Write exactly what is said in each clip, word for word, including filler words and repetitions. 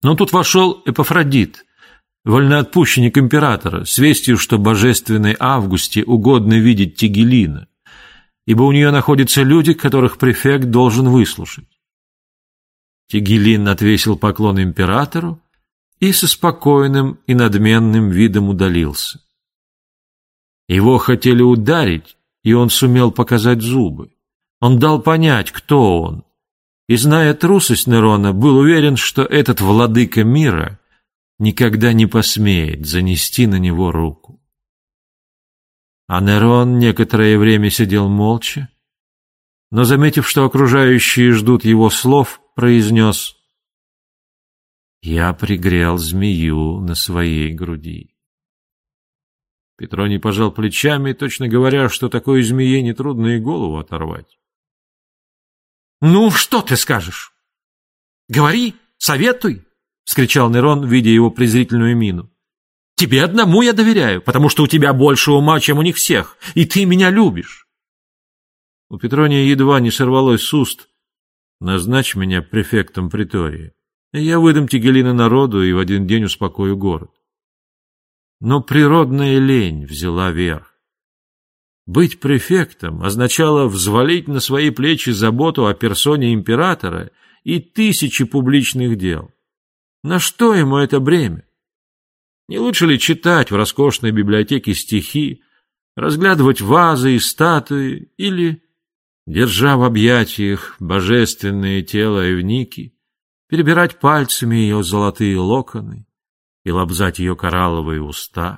Но тут вошел Эпафродит, вольноотпущенник императора, с вестью, что божественной Августе угодно видеть Тигелина, ибо у нее находятся люди, которых префект должен выслушать. Тигелин отвесил поклон императору и со спокойным и надменным видом удалился. Его хотели ударить, и он сумел показать зубы. Он дал понять, кто он, и, зная трусость Нерона, был уверен, что этот владыка мира никогда не посмеет занести на него руку. А Нерон некоторое время сидел молча, но, заметив, что окружающие ждут его слов, произнес: «Я пригрел змею на своей груди». Петроний пожал плечами, точно говоря, что такой змее нетрудно и голову оторвать. «Ну, что ты скажешь? Говори, советуй!» — вскричал Нерон, видя его презрительную мину. «Тебе одному я доверяю, потому что у тебя больше ума, чем у них всех, и ты меня любишь». У Петрония едва не сорвалось с уст: «Назначь меня префектом притории, и я выдам Тигелина народу и в один день успокою город». Но природная лень взяла верх. Быть префектом означало взвалить на свои плечи заботу о персоне императора и тысячи публичных дел. На что ему это бремя? Не лучше ли читать в роскошной библиотеке стихи, разглядывать вазы и статуи или, держа в объятиях божественное тело Эвники, перебирать пальцами ее золотые локоны и лобзать ее коралловые уста?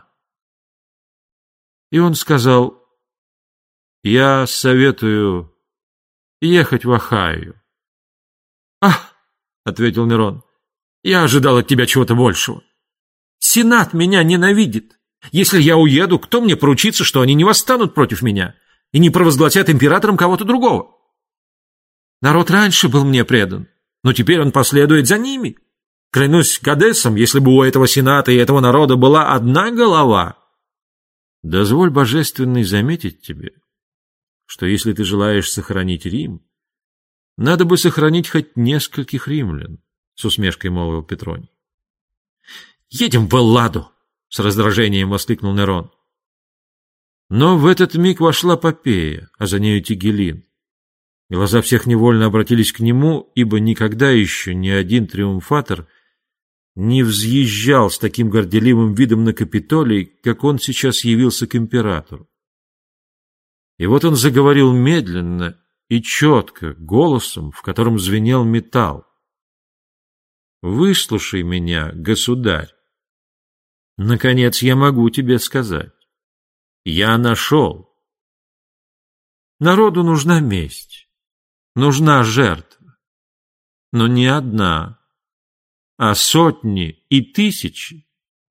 И он сказал: «Я советую ехать в Ахайю». «Ах!» — ответил Нерон, — «я ожидал от тебя чего-то большего. Сенат меня ненавидит. Если я уеду, кто мне поручится, что они не восстанут против меня и не провозгласят императором кого-то другого? Народ раньше был мне предан, но теперь он последует за ними. Клянусь Гадесом, если бы у этого сената и этого народа была одна голова». «Дозволь, божественный, заметить тебе, что если ты желаешь сохранить Рим, надо бы сохранить хоть нескольких римлян», — с усмешкой молвил Петроний. «Едем в Элладу!» — с раздражением воскликнул Нерон. Но в этот миг вошла Попея, а за нею Тигелин. Глаза всех невольно обратились к нему, ибо никогда еще ни один триумфатор не взъезжал с таким горделивым видом на Капитолий, как он сейчас явился к императору. И вот он заговорил медленно и четко, голосом, в котором звенел металл: «Выслушай меня, государь. Наконец я могу тебе сказать. Я нашел. Народу нужна месть, нужна жертва, но не одна, а сотни и тысячи.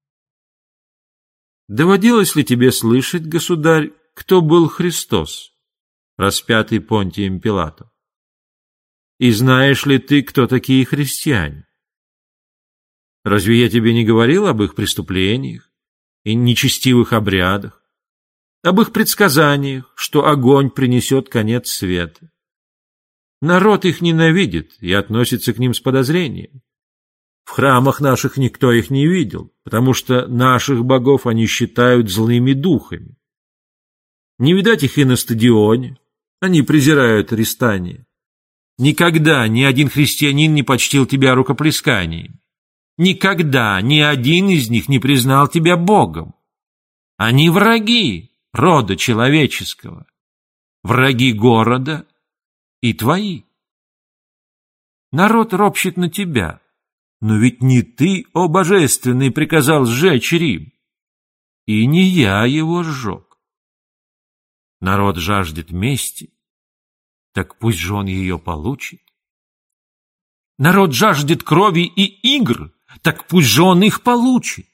Доводилось ли тебе слышать, государь, кто был Христос, распятый Понтием Пилатом? И знаешь ли ты, кто такие христиане? Разве я тебе не говорил об их преступлениях и нечестивых обрядах, об их предсказаниях, что огонь принесет конец света? Народ их ненавидит и относится к ним с подозрением. В храмах наших никто их не видел, потому что наших богов они считают злыми духами. Не видать их и на стадионе, они презирают рестание. Никогда ни один христианин не почтил тебя рукоплесканиями. Никогда ни один из них не признал тебя Богом. Они враги рода человеческого, враги города и твои. Народ ропщет на тебя, но ведь не ты, о божественный, приказал сжечь Рим, и не я его сжег. Народ жаждет мести, так пусть же он ее получит. Народ жаждет крови и игр, так пусть же он их получит.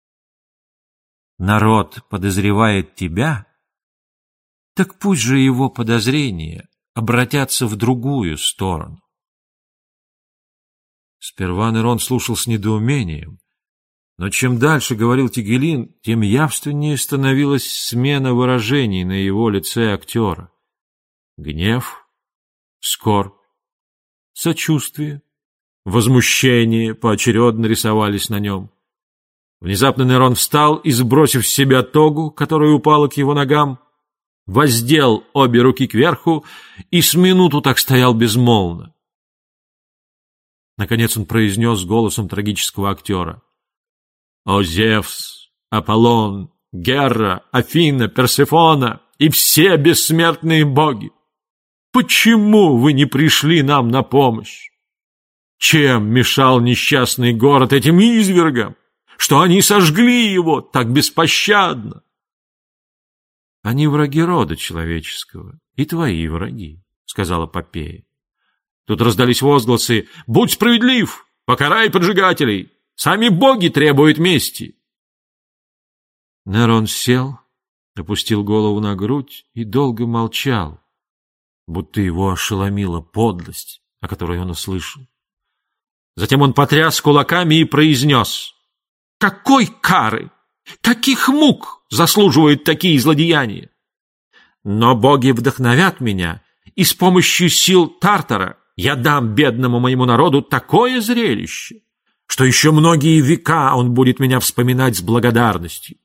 Народ подозревает тебя, так пусть же его подозрения обратятся в другую сторону. Сперва Нерон слушал с недоумением, но чем дальше говорил Тигелин, тем явственнее становилась смена выражений на его лице актера. Гнев, скорбь, сочувствие, возмущение поочередно рисовались на нем. Внезапно Нерон встал и, сбросив с себя тогу, которая упала к его ногам, воздел обе руки кверху и с минуту так стоял безмолвно. Наконец он произнес голосом трагического актера: «О Зевс, Аполлон, Гера, Афина, Персефона и все бессмертные боги! Почему вы не пришли нам на помощь? Чем мешал несчастный город этим извергам, что они сожгли его так беспощадно?» «Они враги рода человеческого, и твои враги», — сказала Попея. Тут раздались возгласы: «Будь справедлив! Покарай поджигателей! Сами боги требуют мести!» Нерон сел, опустил голову на грудь и долго молчал, будто его ошеломила подлость, о которой он услышал. Затем он потряс кулаками и произнес: «Какой кары! Каких мук заслуживают такие злодеяния? Но боги вдохновят меня, и с помощью сил Тартара я дам бедному моему народу такое зрелище, что еще многие века он будет меня вспоминать с благодарностью».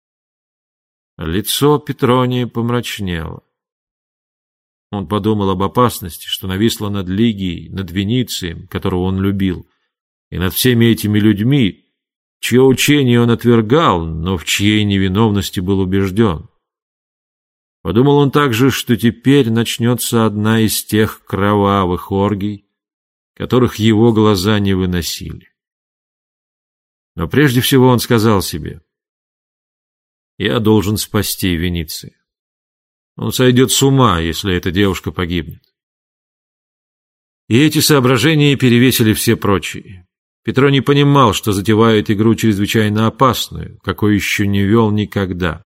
Лицо Петрония помрачнело. Он подумал об опасности, что нависла над Лигией, над Веницием, которого он любил, и над всеми этими людьми, чье учение он отвергал, но в чьей невиновности был убежден. Подумал он также, что теперь начнется одна из тех кровавых оргий, которых его глаза не выносили. Но прежде всего он сказал себе: «Я должен спасти Веницию. Он сойдет с ума, если эта девушка погибнет». И эти соображения перевесили все прочие. Петроний понимал, что затевает игру чрезвычайно опасную, какой еще не вел никогда.